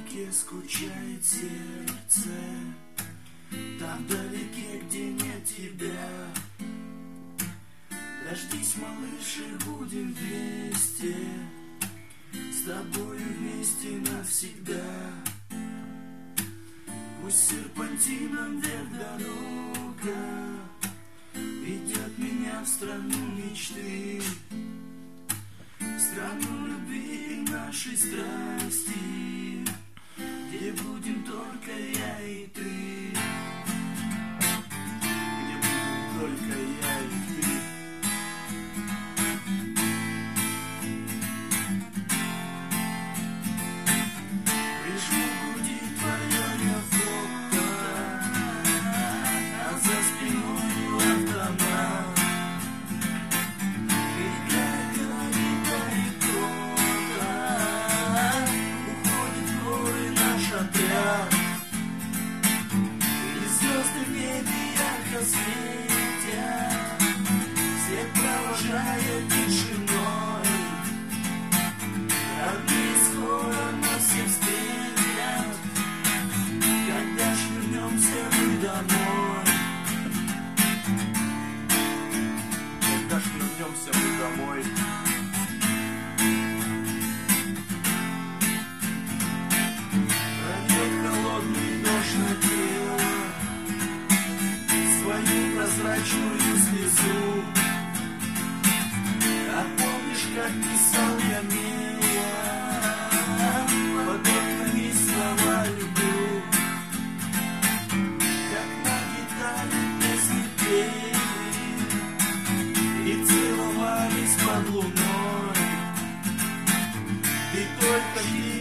вдалеке скучает сердце, там вдалеке, где нет тебя. Дождись, малыш, и будем вместе, с тобою вместе навсегда. Пусть серпантином вверх дорога ведет меня в страну мечты, в страну любви и нашей страсти, где будем только я и ты, где будем только я и ты. Прижму к груди твое я фото, а за спиной автомат. Играет далеко, уходит в горы наш отряд, и звезды в небе ярко светят, свет провожая тишиной. Родные скоро нас все встретят, когда ж вернемся мы домой. Когда ж вернемся мы домой. Пройдет холодный дождь на тело, свою прозрачную слезу. А помнишь, как писал я мило, под окнами слова люблю, как на гитаре песни пели и целовались под луной. Ты только